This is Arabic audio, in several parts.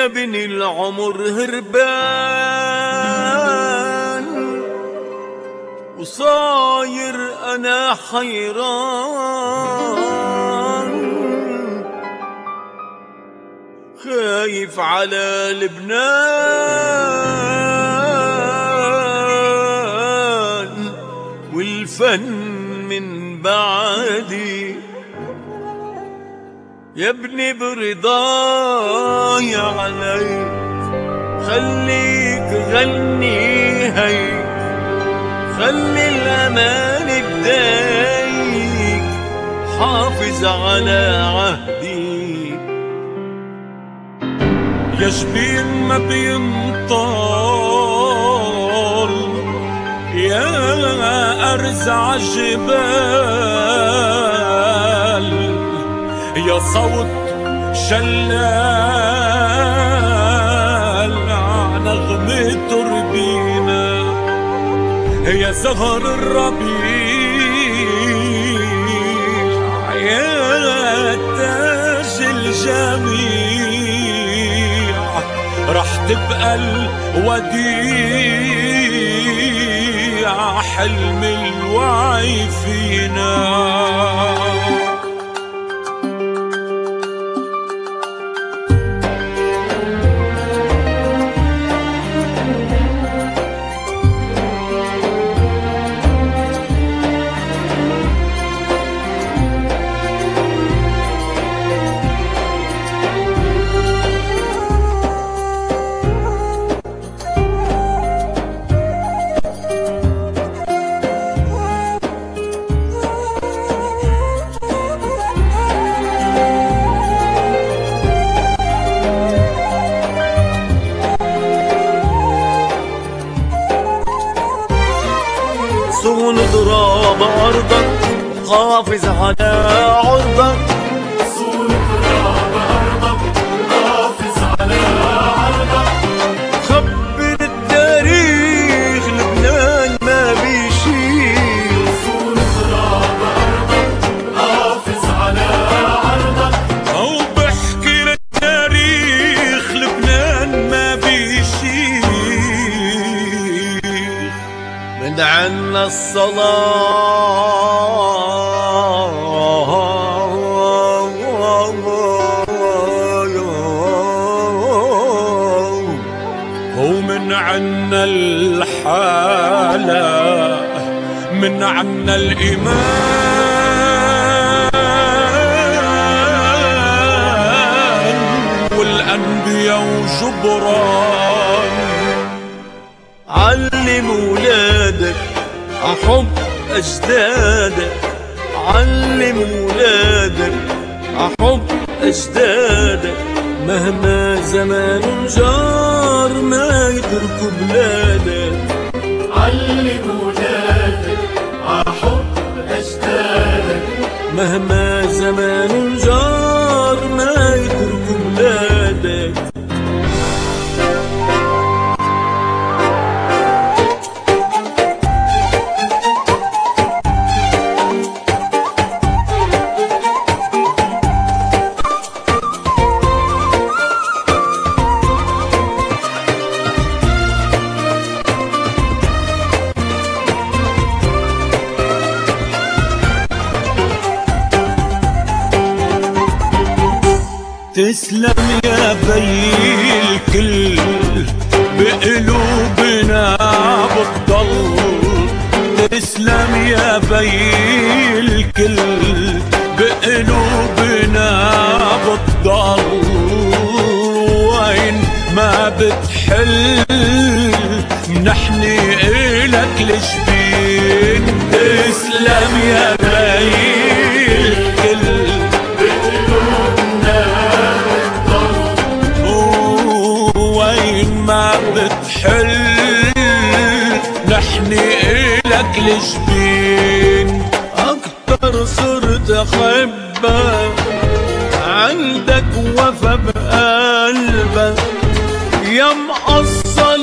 بني العمر هربان وصاير أنا حيران، خايف على لبنان والفن من بعدي. يا ابني برضاي عليك خليك غني هي، خلي الأمان بدايك حافظ على عهدي. يا جبين ما بينطال يا أرز عالجبال، يا صوت شلال نغمة تربينا، يا زهر الربيع يا تاج الجميع، رح تبقى الوديع حلم الوعي فينا. صون تراب أرضك حافظ على عرضك، صون تراب أرضك حافظ على عرضك. خبر التاريخ لبنان ما بيشيل، صون تراب أرضك حافظ على عرضك. أو بحكي للتاريخ لبنان ما بيشيل، من عنا الصلاة ومن عنا الحالة، من عنا الإيمان والأنبياء وجبران. علم ولادك أحب أجدادك، علم ولادك أحب أجدادك، مهما زمان جار ما يتركوا بلادك. علم ولادك أحب أجدادك، مهما زمان جار ما يتركوا بلادك. تسلم يا بي الكل بقلوبنا بتضل، تسلم يا بي الكل بقلوبنا بتضل، وين ما بتحل منحني إلك الجبين. تسلم يا بي الكل ما بتحل نحني إلك الجبين. أكتر صرت أحبك عندك وفا بقلبك، يا مقصل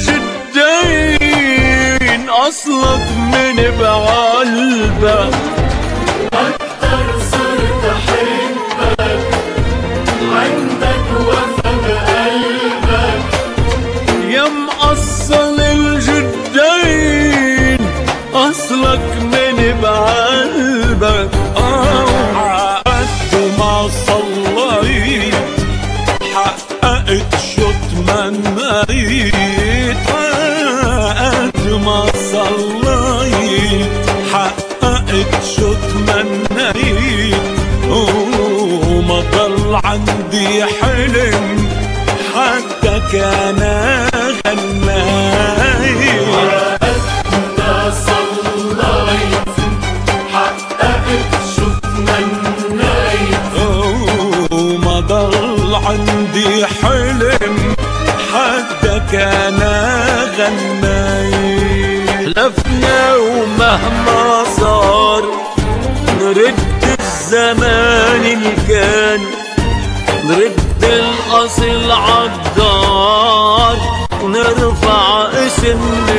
الجدين أصلك من بقلبك. أكتر صرت أحبك عندك وفا بقلبك، حدك انا غناي. وقتنا صليت حققت شو تمنيت، وما ضل عندي حلم حدك انا غناي. حلفنا ومهما صار نرد الزمان اللي كان، نرد الاصل عالدار ونرفع اسم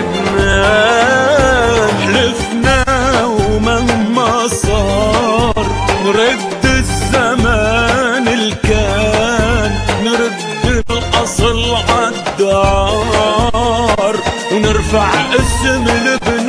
لبنان. حلفنا ومهما صار نرد الزمان اللي كان، نرد الاصل عالدار ونرفع اسم لبنان.